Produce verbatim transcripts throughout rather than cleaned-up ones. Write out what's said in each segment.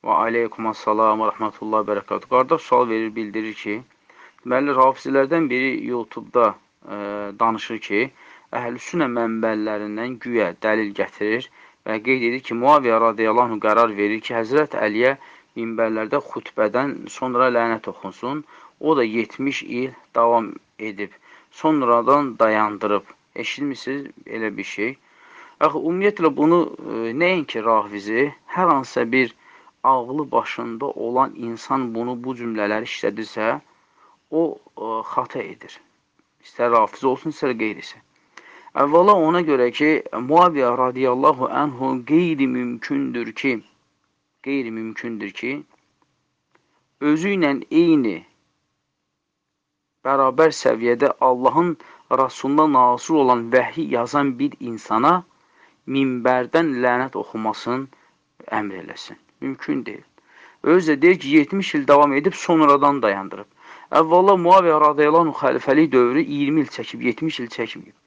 Və aleykumassalam və rəhmətullah və bərəkatuhu. Qardaş sual verir, bildirir ki, deməli, rafizlərdən biri YouTube-da e, danışır ki, Əhl-i-Sünnə mənbələrindən güya dəlil gətirir və qeyd edir ki, Muaviyyə radiyallahu anh qərar verir ki, Həzrət Əliyə minbərlərdə xutbədən sonra lənət oxunsun. O da yetmiş il davam edib, sonradan dayandırıb. Eşitmişsiniz elə bir şey? Axı, ümumiyyətlə bunu e, nəinki rafizi, hər hansısa bir ağlı başında olan insan bunu bu cümlələri işlədirsə, o e, xata edir. İstər rafiz olsun, istər qeyrisi. Əvvəla ona görə ki, Muaviyyə radiyallahu anhu qeyri-mümkündür ki, qeyri-mümkündür ki, özü ilə eyni bərabər səviyyədə Allahın Rasuluna nazil olan vəhi yazan bir insana minbərdən lənət oxumasını əmr eləsin. Mümkün deyil. Özü də deyir ki, yetmiş il davam edib, sonradan dayandırıb. Əvvəla Muaviyyə radiyallahu anh xəlifəlik dövrü iyirmi il çəkib, yetmiş il çəkməyib.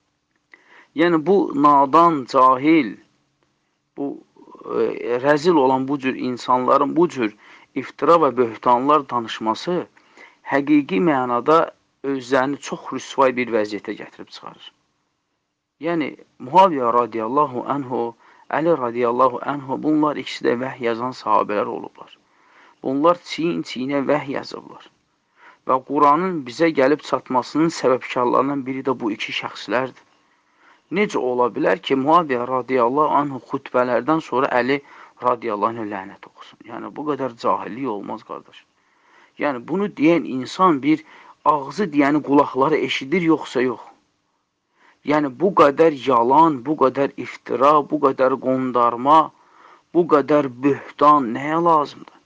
Yəni, bu nadan, cahil, bu e, rəzil olan bu cür insanların bu cür iftira və böhtanlar danışması həqiqi mənada özlərini çox rüsvay bir vəziyyətə gətirib çıxarır. Yəni, Muaviyyə radiyallahu anhu, Əli radiyallahu anhu, bunlar ikisi də vəhy yazan sahabələr olublar. Bunlar çiyin-çiyinə vəhy yazıblar. Və Quranın bizə gəlib çatmasının səbəbkarlarından biri də bu iki şəxslərdir. Necə ola bilər ki, Muaviyyə radiyallahu anhu xutbələrdən sonra Əli radiyallahu anhu lənət oxusun? Yəni, bu qədər cahillik olmaz, qardaş. Yəni, bunu deyən insan bir ağzı deyəni qulaqları eşidir, yoxsa yox. Yəni, bu qədər yalan, bu qədər iftira, bu qədər qondarma, bu qədər böhtan nəyə lazımdır?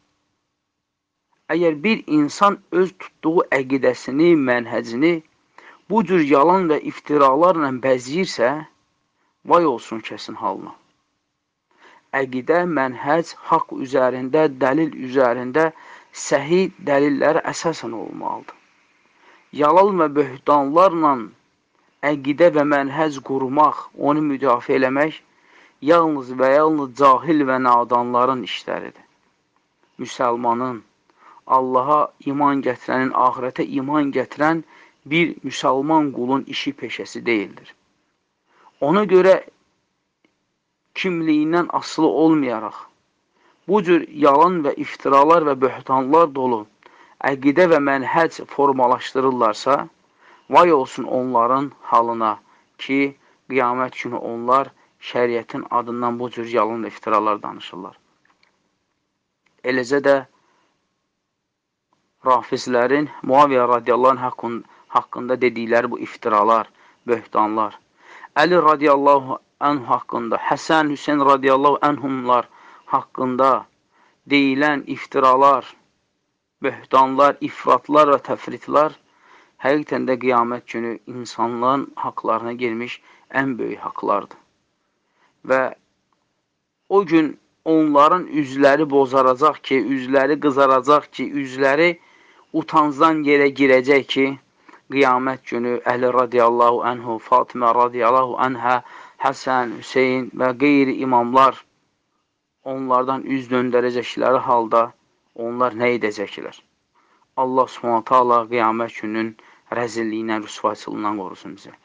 Əgər bir insan öz tutduğu əqidəsini, mənhəcini bu cür yalan və iftiralarla bəziyirsə, vay olsun kəsin halına. Əqidə, mənhəc, haqq üzərində, dəlil üzərində səhi dəlillərə əsasən olmalıdır. Yalan və böhtanlarla əqidə və mənhəc qurmaq, onu müdafiə eləmək, yalnız və yalnız cahil və nadanların işləridir. Müsəlmanın, Allaha iman gətirənin, ahirətə iman gətirən bir müsəlman qulun işi peşəsi deyildir. Ona görə kimliyindən asılı olmayaraq, bu cür yalan və iftiralar və böhtanlar dolu əqidə və mənhəc formalaşdırırlarsa, vay olsun onların halına ki, qiyamət günü onlar şəriətin adından bu cür yalan və iftiralar danışırlar. Eləcə də rafizlərin Muaviyyə radiyallahu anh haqqında dedikləri bu iftiralar, böhtanlar, Əli radiyallahu anh haqqında, Həsən, Hüseyin radiyallahu anhumlar haqqında deyilən iftiralar, böhtanlar, ifratlar və təfritlar həqiqətən də qiyamət günü insanların haqlarına gelmiş ən böyük haqlardır. Və o gün onların üzləri bozaracaq ki, üzləri qızaracaq ki, üzləri utancdan yerə girəcək ki, qiyamət günü Əli radiyallahu anhu, Fatimə radiyallahu anhə, Həsən, Hüseyin və qeyri imamlar onlardan üz döndərəcəkləri halda onlar nə edəcəklər? Allah subhanətə Allah qiyamət günün rəzilliyindən, rüsvayçılığından qorusun bizə.